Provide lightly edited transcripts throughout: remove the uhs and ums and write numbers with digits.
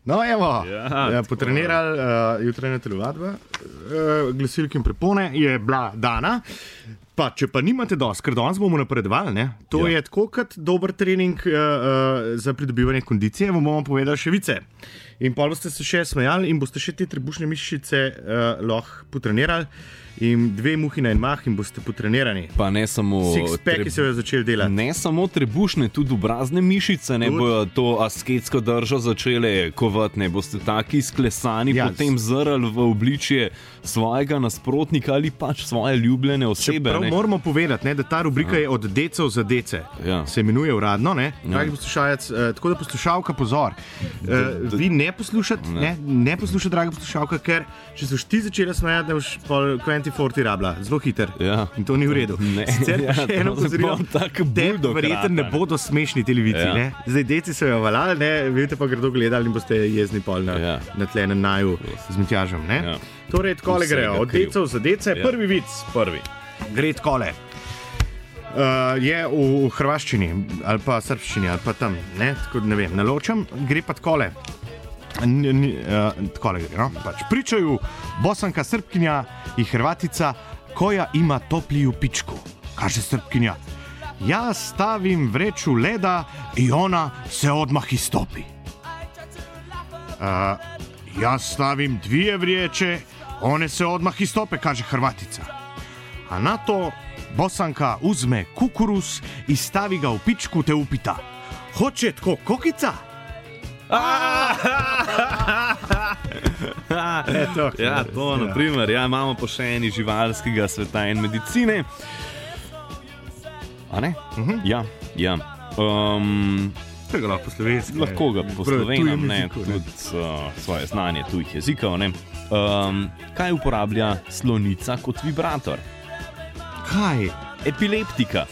No, evo, potrenirali jutranja telovadba, glasilke in prepone je bila dana. Pa, če pa nimate dosti, ker danes bomo napredovali, ne? To je tako kot dober trening za pridobivanje kondicije, vam bomo povedali še vice. In pa boste se še smejali in boste še te trebušne mišice lahko potrenirali. In 2 muhi na en mah in boste potrenirani. Pa ne samo six-packi se bojo začeli delati. Ne samo trebušne, tudi obrazne mišice ne bojo to asketsko držo začele kovati, ne boste taki sklesani, potem zrali v obličje svojega nasprotnika ali pač svoje ljubljene osebe. Prav moramo povedati, ne, da ta rubrika je od decev za dece. Se imenuje uradno, ne? Dragi poslušalec, tako da poslušalka, pozor. Vi ne poslušate, ne poslušate, draga poslušalka, ker če so ti začeli smejati, ne boš pol 2040 rabla, zelo hiter. In to ni v redu. Sicer pa še eno pozorilo, verjetno ne bodo smešni televici. Zdaj, deci so jo valali, vidite pa gredo gledali in boste jezni pol na tlenem naju z Mitjažem. Torej, takole grejo, od decev za dece. Prvi vic, gre takole. Je v hrvaščini, ali pa srpščini, ali pa tam, tako ne vem, naločam, gre pa takole. Takole gre, no? Pač pričaju Bosanka Srpkinja i Hrvatica koja ima topli u pičku. Kaže Srpkinja, ja stavim vreću leda i ona se odmah istopi. Ja stavim 2 vreće, one se odmah istope, kaže Hrvatica. A na to Bosanka uzme kukuruz i stavi ga u pičku te upita, hoće tko kokica? To, naprimer, imamo pa še eni živalskega sveta in medicine. A ne? Ja. Tega lahko po slovenski. Lahko ga po slovenem, tudi svoje znanje tujih jezikov. Kaj uporablja slonica kot vibrator? Kaj? Epileptika.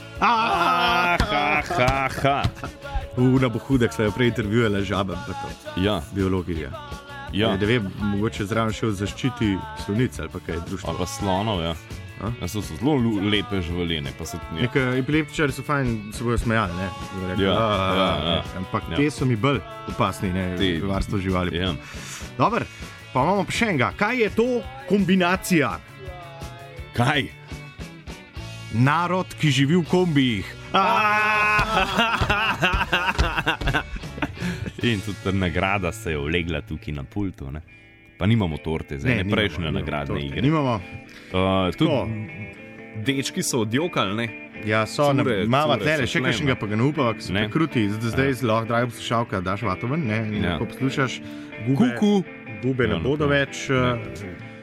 Na bo hudek, sva jo prej intervjujala žaba, biologinja. Ne vem, mogoče zraven še v zaščiti slonic ali pa kaj društvo. Ali pa slonov, So zelo lepe živaline. Epileptičari so fajn, se bojo smejali, ne? Ampak te so mi bolj opasni, ne? Varstvo živali. Dobar, pa imamo pa še enega. Kaj je to kombinacija? Kaj? Narod, ki živi v kombijih. In tudi nagrada se je ulegla tukaj na pultu, ne? Pa nimamo torte, zdaj ne prejšnje nagradne igre. Nimamo. Tudi dečki so odjokali, ne? Ja, so, mama tlele, še kakšnega pa ga ne upava, ki so prekruti. Zdaj zelo, draga poslušalka, daš vato ven, ne? Ko poslušaš, gube ne bodo več.